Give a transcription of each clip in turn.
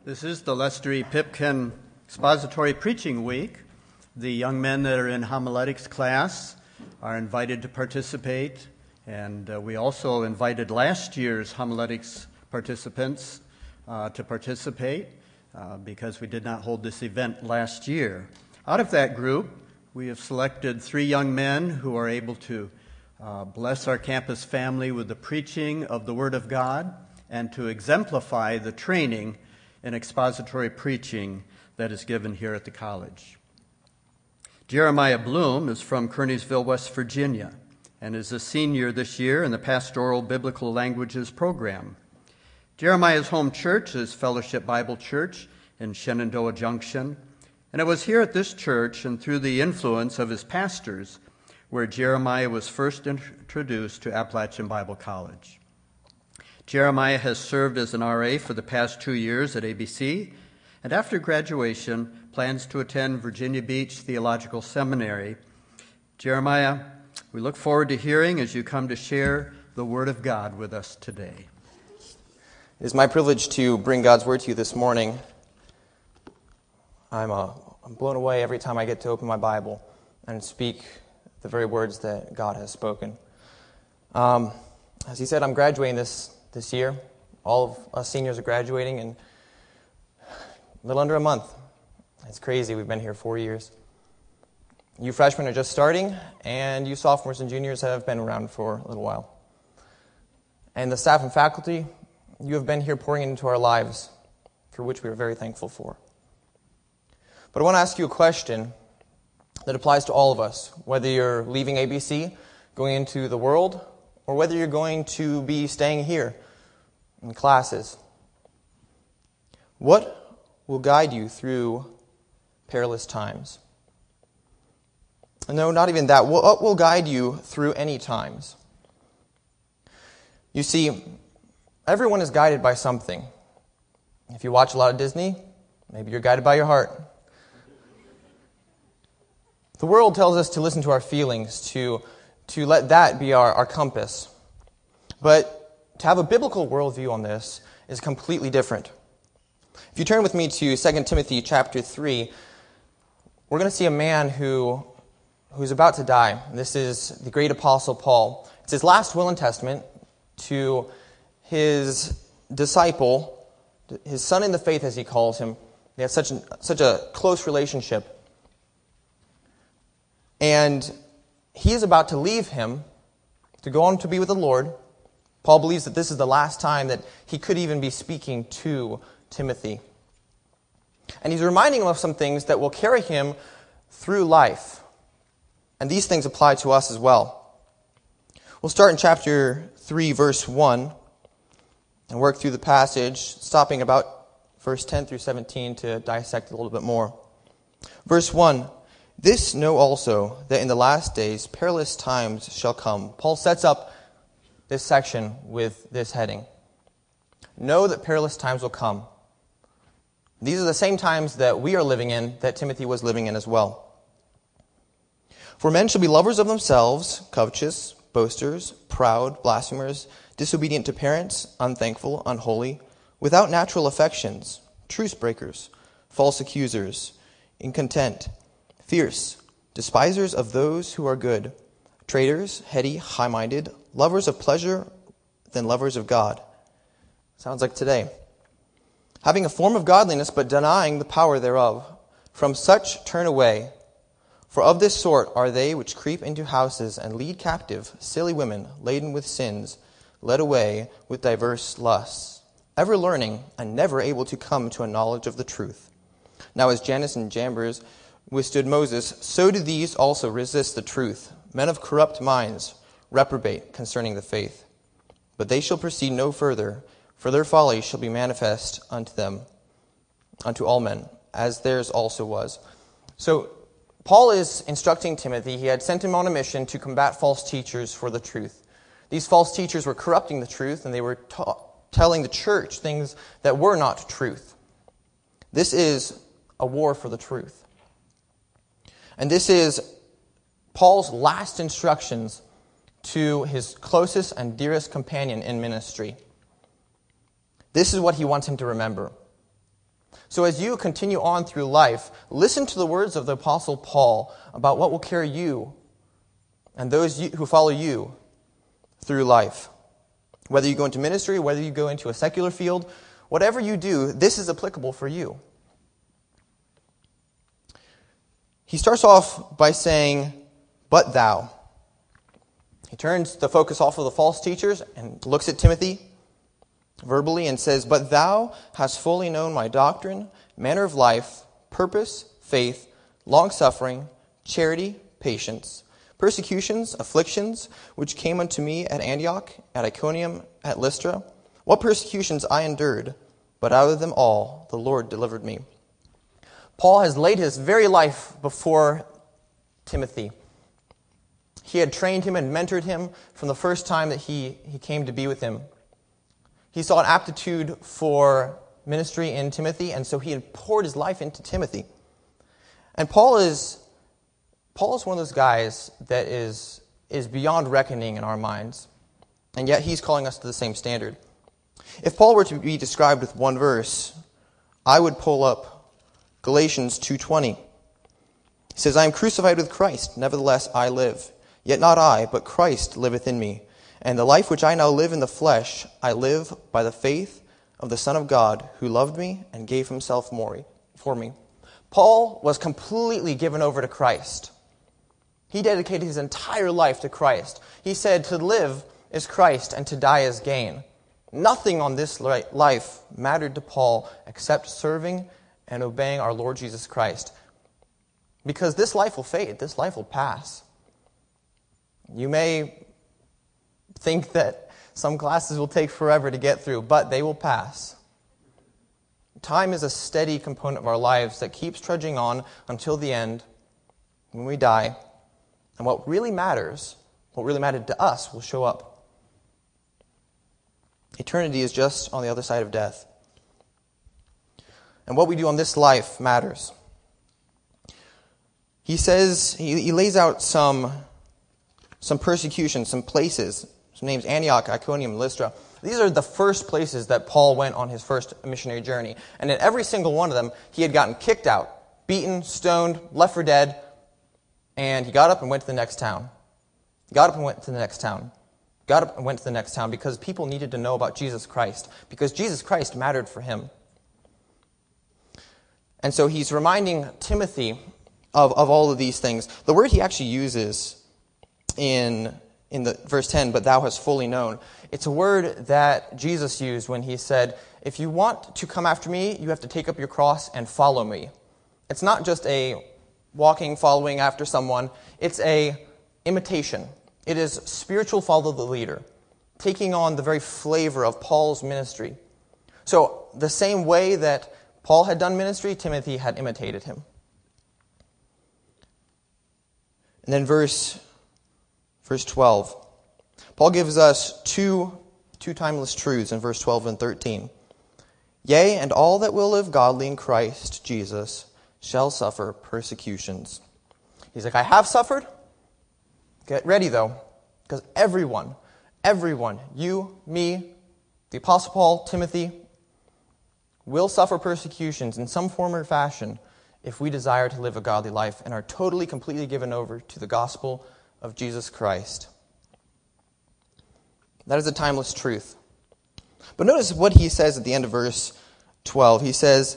This is the Lester E. Pipkin Expository Preaching Week. The young men that are in homiletics class are invited to participate, and we also invited last year's homiletics participants to participate because we did not hold this event last year. Out of that group, we have selected 3 young men who are able to bless our campus family with the preaching of the Word of God and to exemplify the training in expository preaching that is given here at the college. Jeremiah Bloom is from Kearneysville, West Virginia, and is a senior this year in the Pastoral Biblical Languages program. Jeremiah's home church is Fellowship Bible Church in Shenandoah Junction, and it was here at this church and through the influence of his pastors where Jeremiah was first introduced to Appalachian Bible College. Jeremiah has served as an RA for the past 2 years at ABC, and after graduation plans to attend Virginia Beach Theological Seminary. Jeremiah, we look forward to hearing as you come to share the Word of God with us today. It is my privilege to bring God's Word to you this morning. I'm blown away every time I get to open my Bible and speak the very words that God has spoken. As he said, I'm graduating this year. All of us seniors are graduating in a little under a month. It's crazy. We've been here 4 years. You freshmen are just starting, and you sophomores and juniors have been around for a little while. And the staff and faculty, you have been here pouring into our lives, for which we are very thankful for. But I want to ask you a question that applies to all of us, whether you're leaving ABC, going into the world, or whether you're going to be staying here in classes. What will guide you through perilous times? No, not even that. What will guide you through any times? You see, everyone is guided by something. If you watch a lot of Disney, maybe you're guided by your heart. The world tells us to listen to our feelings, to let that be our compass. But to have a biblical worldview on this is completely different. If you turn with me to 2 Timothy chapter 3, we're going to see a man who's about to die. This is the great apostle Paul. It's his last will and testament to his disciple, his son in the faith as he calls him. They have such a close relationship. And he is about to leave him to go on to be with the Lord. Paul believes that this is the last time that he could even be speaking to Timothy. And he's reminding him of some things that will carry him through life. And these things apply to us as well. We'll start in chapter 3, verse 1, and work through the passage, stopping about verse 10 through 17 to dissect a little bit more. Verse 1, "This know also, that in the last days perilous times shall come." Paul sets up this section with this heading. Know that perilous times will come. These are the same times that we are living in, that Timothy was living in as well. "For men shall be lovers of themselves, covetous, boasters, proud, blasphemers, disobedient to parents, unthankful, unholy, without natural affections, truce breakers, false accusers, incontent, fierce, despisers of those who are good, traitors, heady, high-minded, lovers of pleasure than lovers of God." Sounds like today. "Having a form of godliness, but denying the power thereof. From such turn away. For of this sort are they which creep into houses and lead captive silly women laden with sins, led away with diverse lusts, ever learning and never able to come to a knowledge of the truth. Now as Jannes and Jambres withstood Moses, so do these also resist the truth. Men of corrupt minds reprobate concerning the faith. But they shall proceed no further, for their folly shall be manifest unto them, unto all men, as theirs also was." So Paul is instructing Timothy. He had sent him on a mission to combat false teachers for the truth. These false teachers were corrupting the truth, and they were telling the church things that were not truth. This is a war for the truth. And this is Paul's last instructions to his closest and dearest companion in ministry. This is what he wants him to remember. So as you continue on through life, listen to the words of the Apostle Paul about what will carry you and those who follow you through life. Whether you go into ministry, whether you go into a secular field, whatever you do, this is applicable for you. He starts off by saying, "But thou." He turns the focus off of the false teachers and looks at Timothy verbally and says, "But thou hast fully known my doctrine, manner of life, purpose, faith, long-suffering, charity, patience, persecutions, afflictions, which came unto me at Antioch, at Iconium, at Lystra. What persecutions I endured, but out of them all the Lord delivered me." Paul has laid his very life before Timothy. He had trained him and mentored him from the first time that he came to be with him. He saw an aptitude for ministry in Timothy, and so he had poured his life into Timothy. And Paul is one of those guys that is beyond reckoning in our minds, and yet he's calling us to the same standard. If Paul were to be described with one verse, I would pull up Galatians 2:20. He says, "I am crucified with Christ, nevertheless I live. Yet not I, but Christ liveth in me. And the life which I now live in the flesh, I live by the faith of the Son of God, who loved me and gave himself for me." Paul was completely given over to Christ. He dedicated his entire life to Christ. He said, to live is Christ and to die is gain. Nothing on this life mattered to Paul except serving and obeying our Lord Jesus Christ. Because this life will fade, this life will pass. You may think that some classes will take forever to get through, but they will pass. Time is a steady component of our lives that keeps trudging on until the end, when we die. And what really mattered to us, will show up. Eternity is just on the other side of death. And what we do on this life matters. He says, he lays out some persecution, some places. Some names: Antioch, Iconium, Lystra. These are the first places that Paul went on his first missionary journey. And in every single one of them, he had gotten kicked out, beaten, stoned, left for dead, and he got up and went to the next town. Got up and went to the next town. Got up and went to the next town because people needed to know about Jesus Christ, because Jesus Christ mattered for him. And so he's reminding Timothy of all of these things. The word he actually uses in the verse 10, "But thou hast fully known," it's a word that Jesus used when he said, if you want to come after me, you have to take up your cross and follow me. It's not just a walking, following after someone. It's a imitation. It is spiritual follow the leader, taking on the very flavor of Paul's ministry. So the same way that Paul had done ministry, Timothy had imitated him. And then verse 12. Paul gives us two timeless truths in verse 12 and 13. "Yea, and all that will live godly in Christ Jesus shall suffer persecutions." He's like, I have suffered. Get ready, though, because everyone, you, me, the Apostle Paul, Timothy, will suffer persecutions in some form or fashion if we desire to live a godly life and are totally, completely given over to the gospel of Jesus Christ. That is a timeless truth. But notice what he says at the end of verse 12. He says,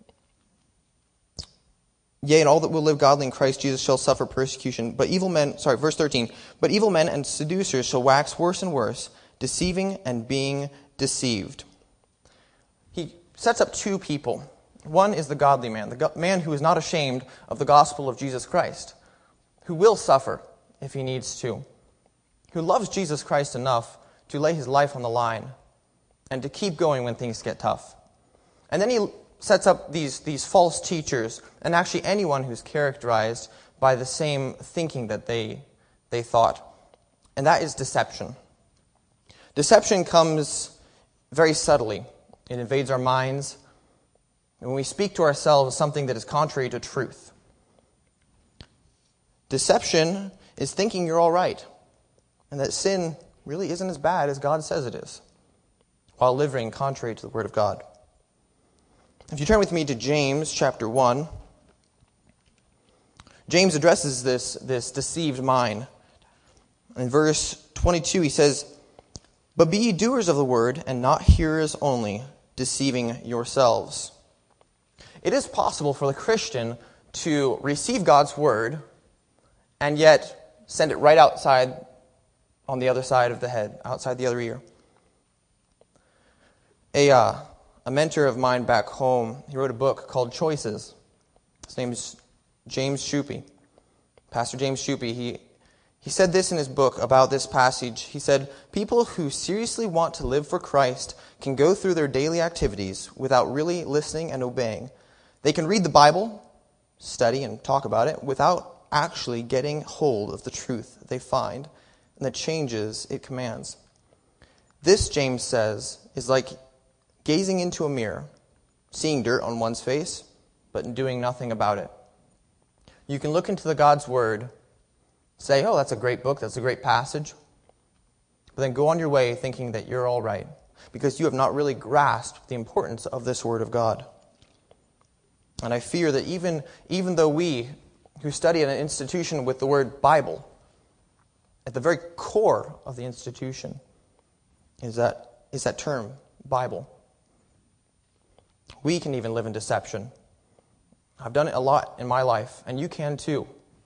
"Yea, and all that will live godly in Christ Jesus shall suffer persecution. Verse 13. But evil men and seducers shall wax worse and worse, deceiving and being deceived." He sets up two people. One is the godly man, the man who is not ashamed of the gospel of Jesus Christ, who will suffer if he needs to, who loves Jesus Christ enough to lay his life on the line and to keep going when things get tough. And then he sets up these false teachers, and actually anyone who's characterized by the same thinking that they thought. And that is deception. Deception comes very subtly. It invades our minds. And when we speak to ourselves something that is contrary to truth. Deception is thinking you're all right, and that sin really isn't as bad as God says it is, while living contrary to the Word of God. If you turn with me to James chapter 1, James addresses this deceived mind. In verse 22 he says, "But be ye doers of the word, and not hearers only, deceiving yourselves." It is possible for the Christian to receive God's word and yet send it right outside on the other side of the head, outside the other ear. A mentor of mine back home, he wrote a book called Choices. His name is James Shupe. Pastor James Shupe, he said this in his book about this passage. He said, "People who seriously want to live for Christ can go through their daily activities without really listening and obeying. They can read the Bible, study and talk about it, without actually getting hold of the truth they find and the changes it commands. This," James says, "is like gazing into a mirror, seeing dirt on one's face, but doing nothing about it." You can look into the God's Word, say, "Oh, that's a great book, that's a great passage," but then go on your way thinking that you're all right, because you have not really grasped the importance of this Word of God. And I fear that even though we who study at an institution with the word Bible, at the very core of the institution is that term, Bible. We can even live in deception. I've done it a lot in my life, and you can too.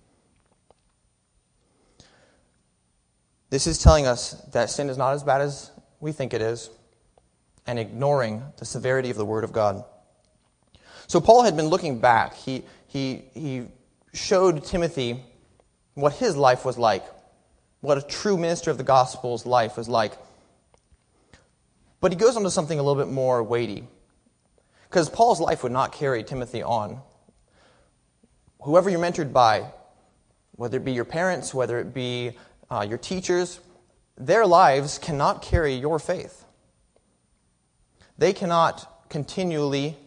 This is telling us that sin is not as bad as we think it is, and ignoring the severity of the Word of God. So Paul had been looking back. He showed Timothy what his life was like, what a true minister of the gospel's life was like. But he goes on to something a little bit more weighty, because Paul's life would not carry Timothy on. Whoever you're mentored by, whether it be your parents, whether it be your teachers, their lives cannot carry your faith. They cannot continually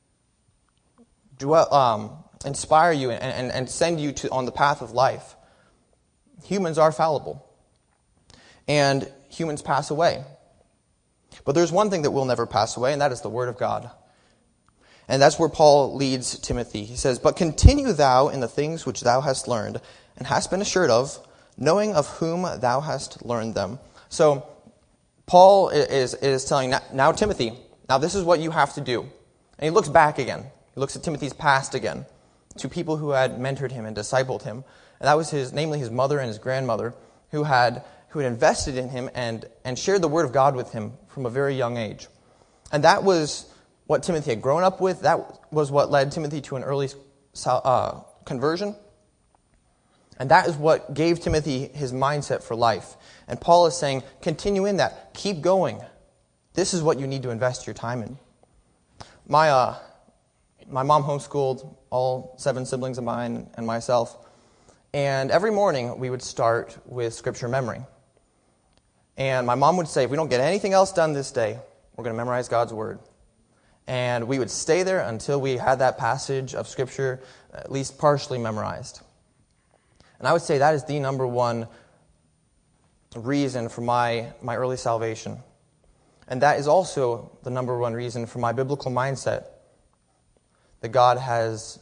inspire you and send you on the path of life. Humans are fallible, and humans pass away. But there's one thing that will never pass away, and that is the Word of God. And that's where Paul leads Timothy. He says, "But continue thou in the things which thou hast learned, and hast been assured of, knowing of whom thou hast learned them." So Paul is telling, now Timothy, now this is what you have to do. And he looks back again. He looks at Timothy's past again, to people who had mentored him and discipled him. And that was namely his mother and his grandmother, who had invested in him and shared the Word of God with him from a very young age. And that was what Timothy had grown up with. That was what led Timothy to an early conversion. And that is what gave Timothy his mindset for life. And Paul is saying, continue in that. Keep going. This is what you need to invest your time in. My mom homeschooled all 7 siblings of mine and myself. And every morning we would start with scripture memory. And my mom would say, if we don't get anything else done this day, we're going to memorize God's Word. And we would stay there until we had that passage of scripture at least partially memorized. And I would say that is the number one reason for my early salvation. And that is also the number one reason for my biblical mindset that God has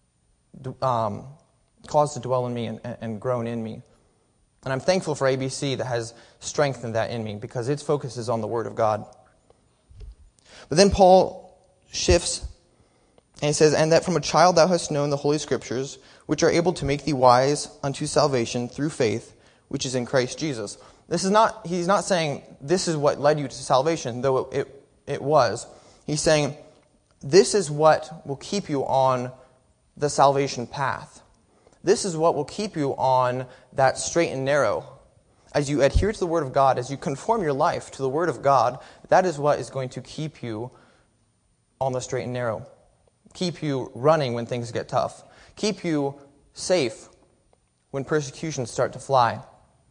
caused to dwell in me and grown in me. And I'm thankful for ABC that has strengthened that in me, because its focus is on the Word of God. But then Paul shifts and he says, "And that from a child thou hast known the Holy Scriptures, which are able to make thee wise unto salvation through faith, which is in Christ Jesus." He's not saying this is what led you to salvation, though it was. He's saying this is what will keep you on the salvation path. This is what will keep you on that straight and narrow. As you adhere to the Word of God, as you conform your life to the Word of God, that is what is going to keep you on the straight and narrow. Keep you running when things get tough. Keep you safe when persecutions start to fly.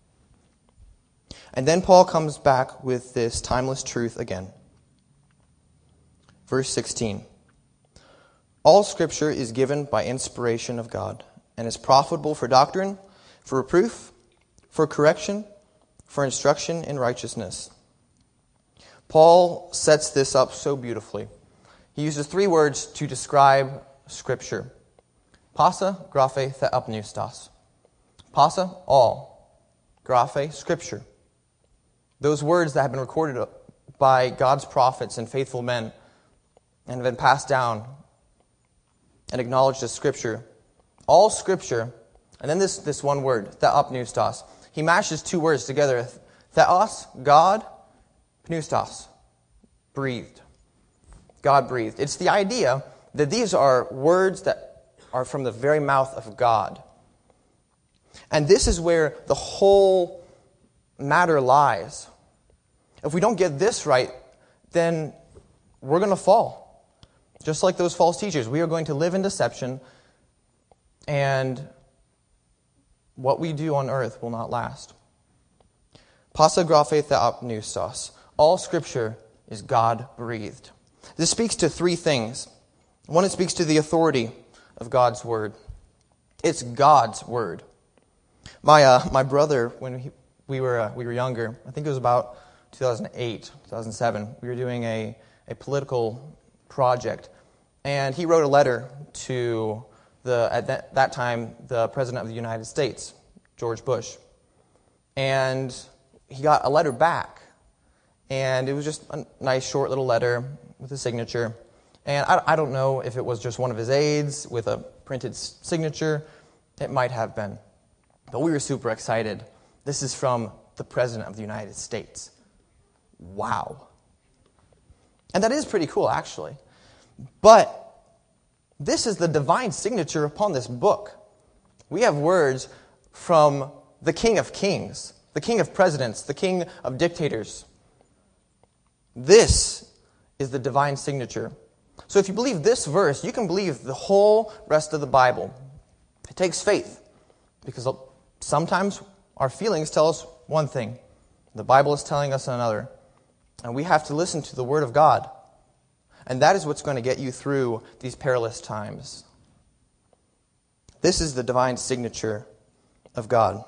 And then Paul comes back with this timeless truth again. Verse 16. "All Scripture is given by inspiration of God, and is profitable for doctrine, for reproof, for correction, for instruction in righteousness." Paul sets this up so beautifully. He uses three words to describe Scripture. Pasa, graphe, theopneustos. Pasa, all. Graphe, Scripture. Those words that have been recorded by God's prophets and faithful men and have been passed down and acknowledged as Scripture. All Scripture, and then this one word, theopneustos. He mashes two words together. Theos, God, pneustos, breathed. God breathed. It's the idea that these are words that are from the very mouth of God. And this is where the whole matter lies. If we don't get this right, then we're going to fall. Just like those false teachers, we are going to live in deception, and what we do on earth will not last. Pasa graphe theopneustos. All Scripture is God-breathed. This speaks to three things. One, it speaks to the authority of God's Word. It's God's Word. My brother, when we were younger, I think it was about 2008, 2007, we were doing a political project, and he wrote a letter to at that time the President of the United States, George Bush, and he got a letter back, and it was just a nice short little letter with a signature, and I don't know if it was just one of his aides with a printed signature. It might have been, but we were super excited. This is from the President of the United States. Wow. And that is pretty cool, actually. But this is the divine signature upon this book. We have words from the King of Kings, the King of Presidents, the King of Dictators. This is the divine signature. So if you believe this verse, you can believe the whole rest of the Bible. It takes faith, because sometimes our feelings tell us one thing. The Bible is telling us another. And we have to listen to the Word of God. And that is what's going to get you through these perilous times. This is the divine signature of God.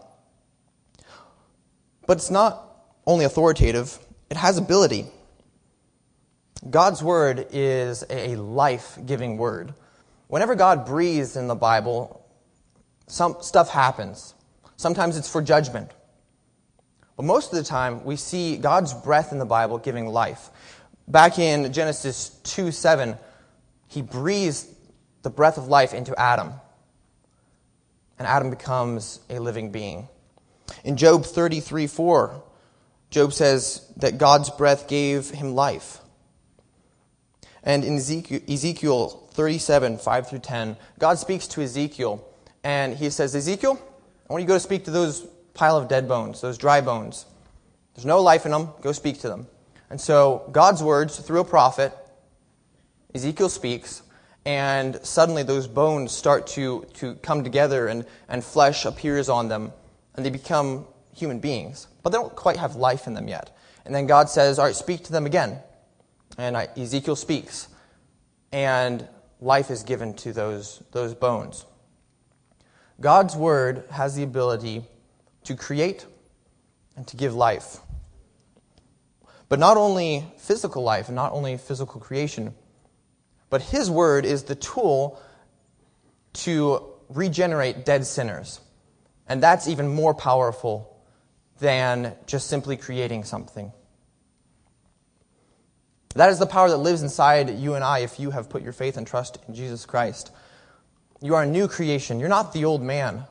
But it's not only authoritative, it has ability. God's Word is a life-giving Word. Whenever God breathes in the Bible, some stuff happens. Sometimes it's for judgment. But most of the time, we see God's breath in the Bible giving life. Back in Genesis 2:7, He breathes the breath of life into Adam. And Adam becomes a living being. In Job 33:4, Job says that God's breath gave him life. And in Ezekiel 37:5-10, God speaks to Ezekiel, and He says, Ezekiel, I want you to go speak to those pile of dead bones, those dry bones. There's no life in them. Go speak to them. And so God's words, through a prophet, Ezekiel speaks, and suddenly those bones start to come together, and flesh appears on them, and they become human beings. But they don't quite have life in them yet. And then God says, all right, speak to them again. And Ezekiel speaks, and life is given to those bones. God's Word has the ability to create and to give life. But not only physical life, and not only physical creation, but His Word is the tool to regenerate dead sinners. And that's even more powerful than just simply creating something. That is the power that lives inside you and I if you have put your faith and trust in Jesus Christ. You are a new creation. You're not the old man.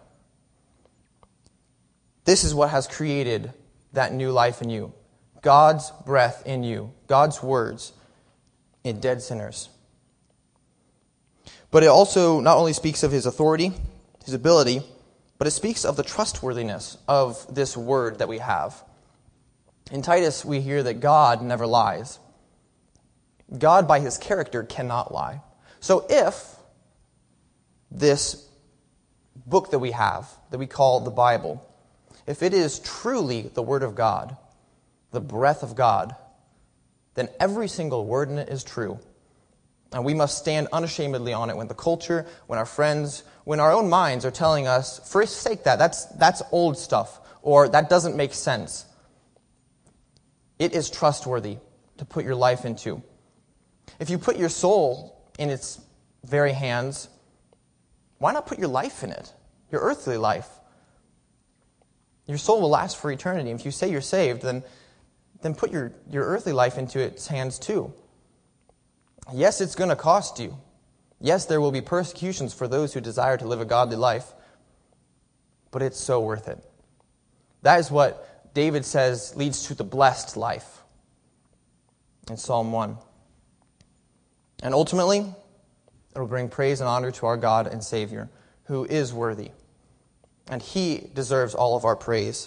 This is what has created that new life in you. God's breath in you. God's words in dead sinners. But it also not only speaks of His authority, His ability, but it speaks of the trustworthiness of this Word that we have. In Titus, we hear that God never lies. God, by His character, cannot lie. So if this book that we have, that we call the Bible, if it is truly the Word of God, the breath of God, then every single word in it is true. And we must stand unashamedly on it when the culture, when our friends, when our own minds are telling us, forsake that, that's old stuff, or that doesn't make sense. It is trustworthy to put your life into. If you put your soul in its very hands, why not put your life in it, your earthly life? Your soul will last for eternity. If you say you're saved, then put your earthly life into its hands too. Yes, it's going to cost you. Yes, there will be persecutions for those who desire to live a godly life, but it's so worth it. That is what David says leads to the blessed life in Psalm 1. And ultimately, it will bring praise and honor to our God and Savior, who is worthy. And He deserves all of our praise.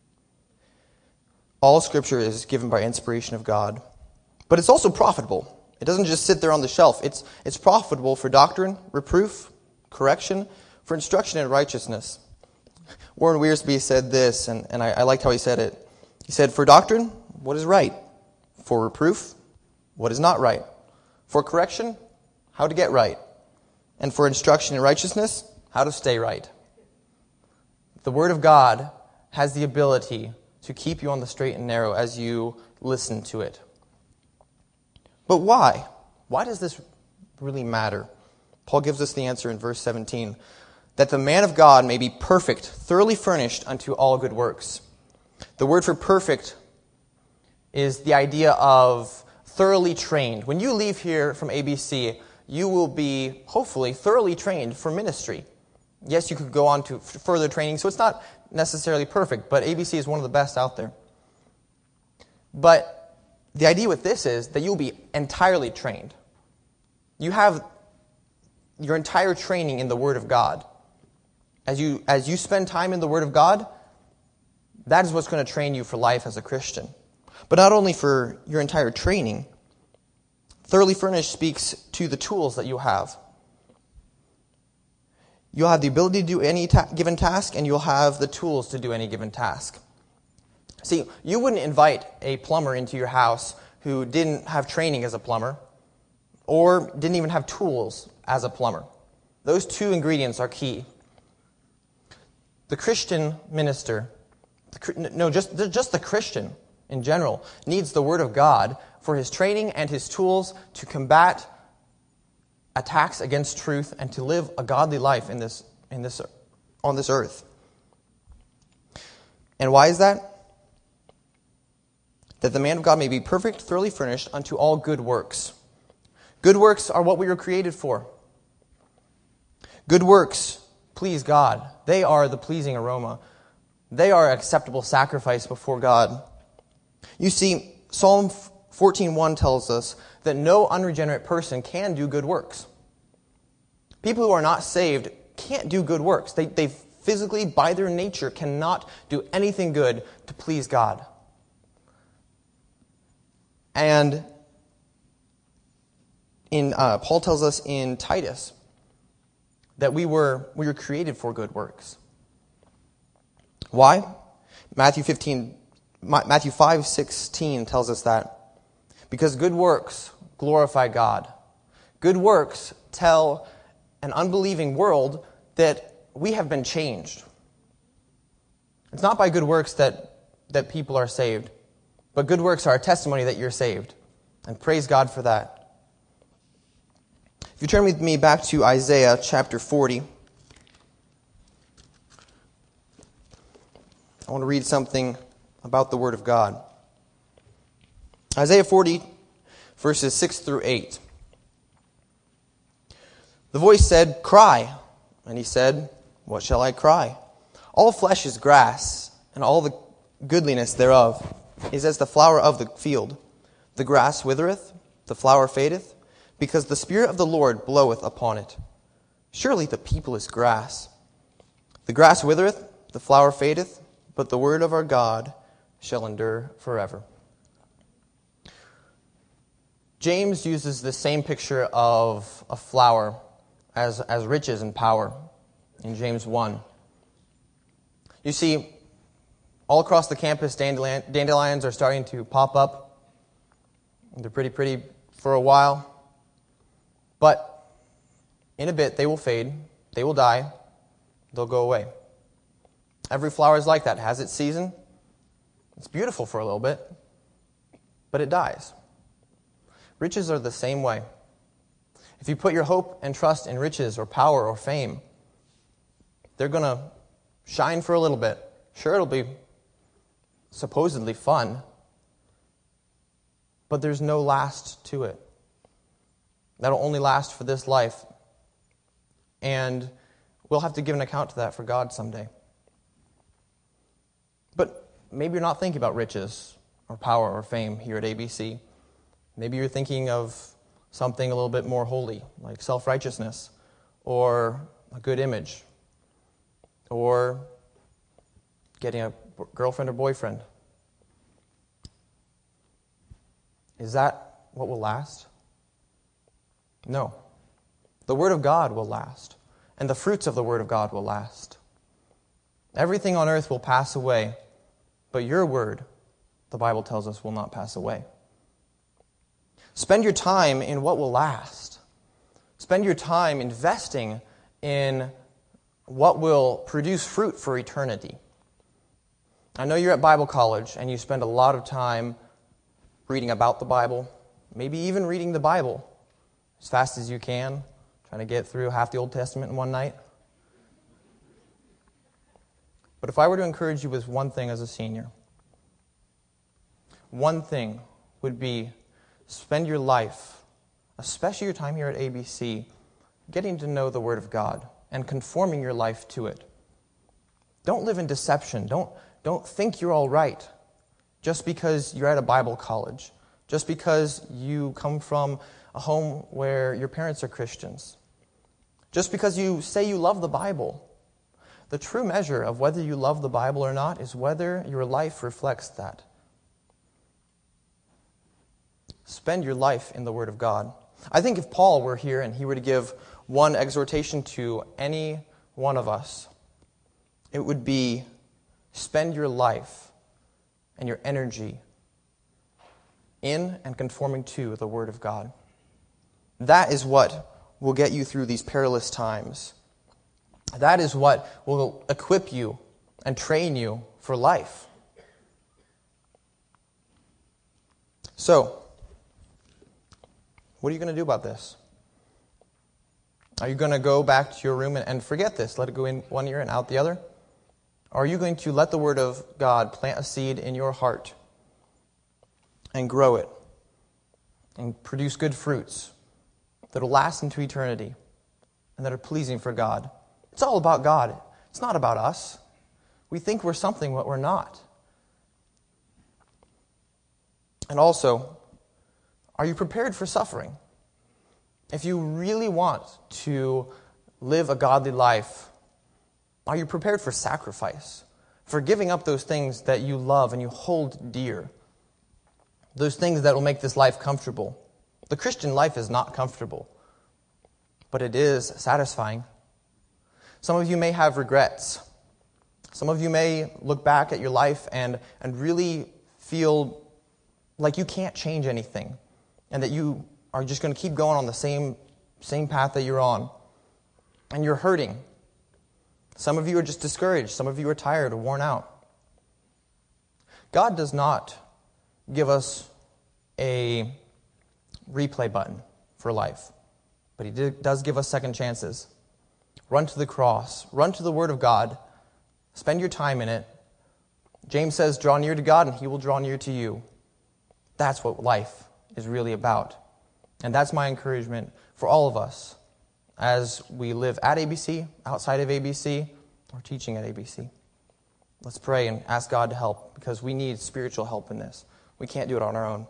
All Scripture is given by inspiration of God. But it's also profitable. It doesn't just sit there on the shelf. It's profitable for doctrine, reproof, correction, for instruction in righteousness. Warren Wiersbe said this, and I liked how he said it. He said, "For doctrine, what is right? For reproof, what is not right? For correction, how to get right? And for instruction in righteousness, how to stay right." The Word of God has the ability to keep you on the straight and narrow as you listen to it. But why? Why does this really matter? Paul gives us the answer in verse 17. That the man of God may be perfect, thoroughly furnished unto all good works. The word for perfect is the idea of thoroughly trained. When you leave here from ABC, you will be, hopefully, thoroughly trained for ministry. Yes, you could go on to further training, so it's not necessarily perfect, but ABC is one of the best out there. But the idea with this is that you'll be entirely trained. You have your entire training in the Word of God. As you spend time in the Word of God, that is what's going to train you for life as a Christian. But not only for your entire training, thoroughly furnished speaks to the tools that you have. You'll have the ability to do any given task, and you'll have the tools to do any given task. See, you wouldn't invite a plumber into your house who didn't have training as a plumber or didn't even have tools as a plumber. Those two ingredients are key. The Christian minister, just the Christian in general, needs the Word of God for his training and his tools to combat attacks against truth and to live a godly life on this earth. And why is that? That the man of God may be perfect, thoroughly furnished unto all good works. Good works are what we were created for. Good works please God. They are the pleasing aroma. They are acceptable sacrifice before God. You see, Psalm 14:1 tells us that no unregenerate person can do good works. People who are not saved can't do good works. They physically, by their nature, cannot do anything good to please God. And Paul tells us in Titus that we were created for good works. Why? Matthew 5:16 tells us that. Because good works glorify God. Good works tell an unbelieving world that we have been changed. It's not by good works that people are saved, but good works are a testimony that you're saved. And praise God for that. If you turn with me back to Isaiah chapter 40, I want to read something about the Word of God. Isaiah 40, verses 6 through 8. The voice said, "Cry." And he said, "What shall I cry? All flesh is grass, and all the goodliness thereof is as the flower of the field. The grass withereth, the flower fadeth, because the Spirit of the Lord bloweth upon it. Surely the people is grass. The grass withereth, the flower fadeth, but the word of our God shall endure forever." James uses the same picture of a flower as riches and power in James 1. You see, all across the campus, dandelions are starting to pop up. They're pretty for a while. But in a bit, they will fade. They will die. They'll go away. Every flower is like that. It has its season. It's beautiful for a little bit, but it dies. Riches are the same way. If you put your hope and trust in riches or power or fame, they're going to shine for a little bit. Sure, it'll be supposedly fun, but there's no last to it. That'll only last for this life, and we'll have to give an account to that for God someday. But maybe you're not thinking about riches or power or fame here at ABC. Maybe you're thinking of something a little bit more holy, like self-righteousness, or a good image, or getting a girlfriend or boyfriend. Is that what will last? No. The Word of God will last, and the fruits of the Word of God will last. Everything on earth will pass away, but your word, the Bible tells us, will not pass away. Spend your time in what will last. Spend your time investing in what will produce fruit for eternity. I know you're at Bible college and you spend a lot of time reading about the Bible, maybe even reading the Bible as fast as you can, trying to get through half the Old Testament in one night. But if I were to encourage you with one thing as a senior, one thing would be spend your life, especially your time here at ABC, getting to know the Word of God and conforming your life to it. Don't live in deception. Don't think you're all right just because you're at a Bible college, just because you come from a home where your parents are Christians, just because you say you love the Bible. The true measure of whether you love the Bible or not is whether your life reflects that. Spend your life in the Word of God. I think if Paul were here and he were to give one exhortation to any one of us, it would be spend your life and your energy in and conforming to the Word of God. That is what will get you through these perilous times. That is what will equip you and train you for life. So, what are you going to do about this? Are you going to go back to your room and forget this, let it go in one ear and out the other? Or are you going to let the Word of God plant a seed in your heart and grow it and produce good fruits that will last into eternity and that are pleasing for God? It's all about God. It's not about us. We think we're something, but we're not. And also, are you prepared for suffering? If you really want to live a godly life, are you prepared for sacrifice? For giving up those things that you love and you hold dear? Those things that will make this life comfortable. The Christian life is not comfortable, but it is satisfying. Some of you may have regrets. Some of you may look back at your life and really feel like you can't change anything and that you are just going to keep going on the same path that you're on. And you're hurting. Some of you are just discouraged. Some of you are tired or worn out. God does not give us a replay button for life, but He does give us second chances. Run to the cross. Run to the Word of God. Spend your time in it. James says, draw near to God and He will draw near to you. That's what life is really about. And that's my encouragement for all of us as we live at ABC, outside of ABC, or teaching at ABC. Let's pray and ask God to help because we need spiritual help in this. We can't do it on our own.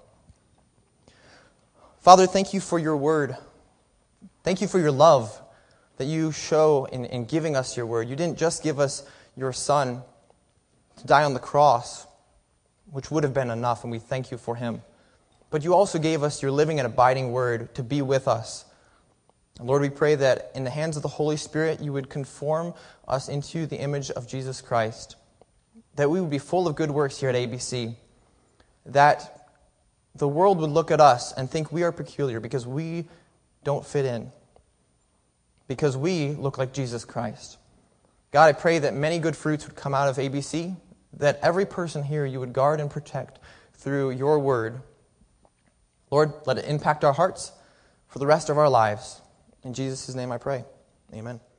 Father, thank you for your word. Thank you for your love that you show in giving us your word. You didn't just give us your Son to die on the cross, which would have been enough, and we thank you for him. But you also gave us your living and abiding word to be with us. And Lord, we pray that in the hands of the Holy Spirit, you would conform us into the image of Jesus Christ, that we would be full of good works here at ABC, that the world would look at us and think we are peculiar because we don't fit in, because we look like Jesus Christ. God, I pray that many good fruits would come out of ABC, that every person here you would guard and protect through your word. Lord, let it impact our hearts for the rest of our lives. In Jesus' name I pray. Amen.